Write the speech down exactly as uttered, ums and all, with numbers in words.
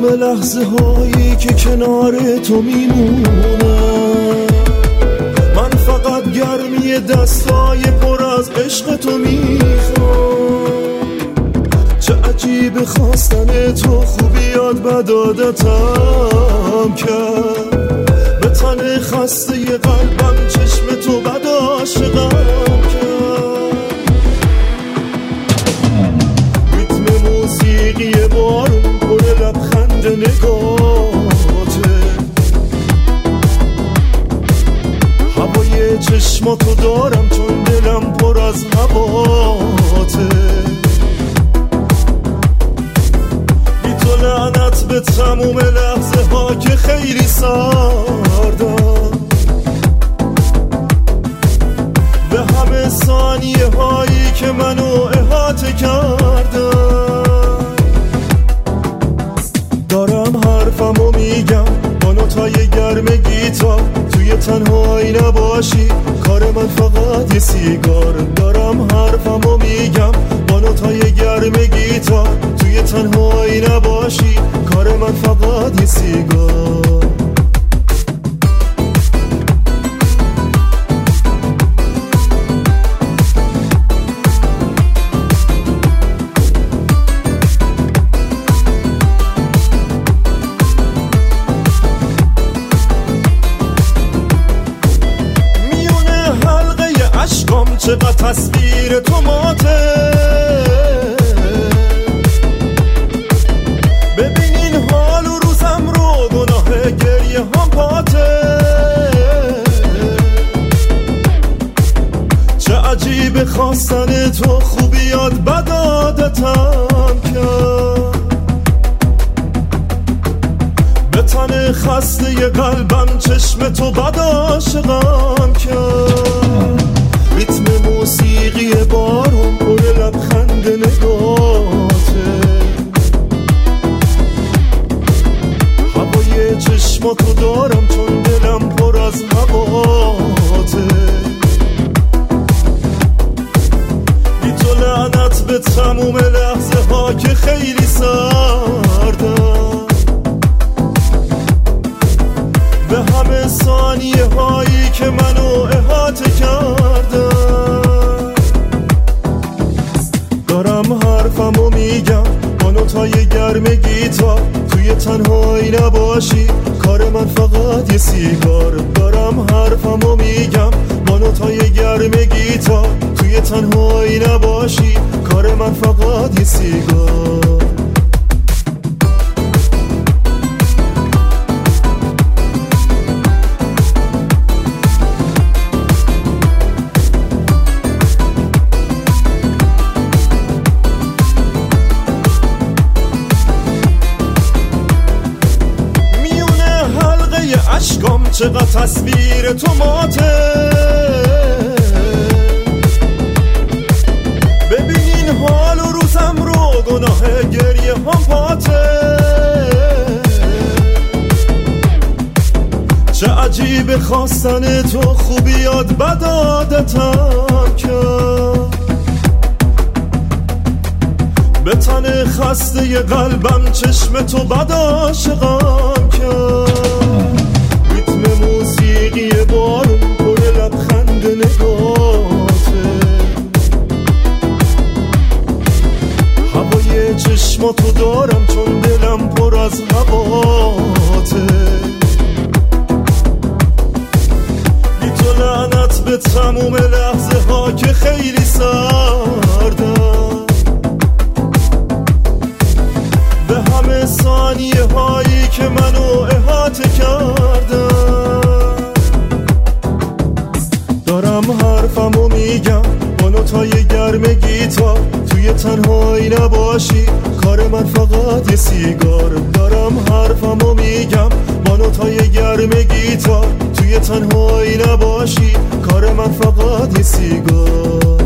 تموم لحظه هایی که کنار تو میمونم، من فقط گرمی دستای پر از عشق تو میخوام. چه عجیب خواستن تو خوبیات بد عادتم کرد، به تن خسته قلبم چشم تو بد عاشقم کرد. ریتم موسیقی بارون پر لبخند نگاهته، هوای چشماتو دارم چون دلم پر از هواته. بی تو لعنت به تموم لحظه ها که خیلی سردم، به همه ثانیه هایی که منو احاطه کردن. دارم حرفمو میگم با نوتای گرم گیتار، توی تنهایی نباشی کار من فقط یه سیگار. دارم حرفمو میگم با نوتای گرم گیتار، توی تنهایی نباشی کار من فقط یه سیگار. چقدر تصویر تو ماته، ببینین حال و روزم رو، گناه گریه هم پاته. چه عجیب خواستن تو خوبیات بد عادتم کرد، به تن خسته قلبم چشم تو بد عاشقم کرد. ریتم موسیقی بارون پر لبخند نگاهته، هوای چشماتو دارم چون دلم پر از هواته. بی تو لعنت به تموم لحظه ها که خیلی سردم، به همه ثانیه هایی که منو احاطه کردن. دارم حرفمو میگم با نوتای گرم گیتار، توی تنهایی نباشی کار من فقط یه سیگار. دارم حرفمو میگم با نوتای گرم گیتار، توی تنهایی نباشی کار من فقط یه سیگار. عشقم چقدر تصویر تو ماته، ببینین حال و روزم رو، گناه گریه هم پاته. چه عجیب خواستن تو خوبیات بد عادتم کرد، به تن خسته قلبم چشم تو بد عاشقم کرد. موسیقی بارون پر لبخند نگاهته، هوای چشماتو دارم چون دلم پر از هواته. بی تو لعنت به تموم لحظه ها که خیلی سردم، به همه ثانیه هایی که منو احاطه کردن. دارم حرفمو میگم با نوتای گرم گیتار، توی تنهایی نباشی کار من فقط یه سیگار. دارم حرفمو میگم با نوتای گرم گیتار، توی تنهایی نباشی کار من فقط یه سیگار.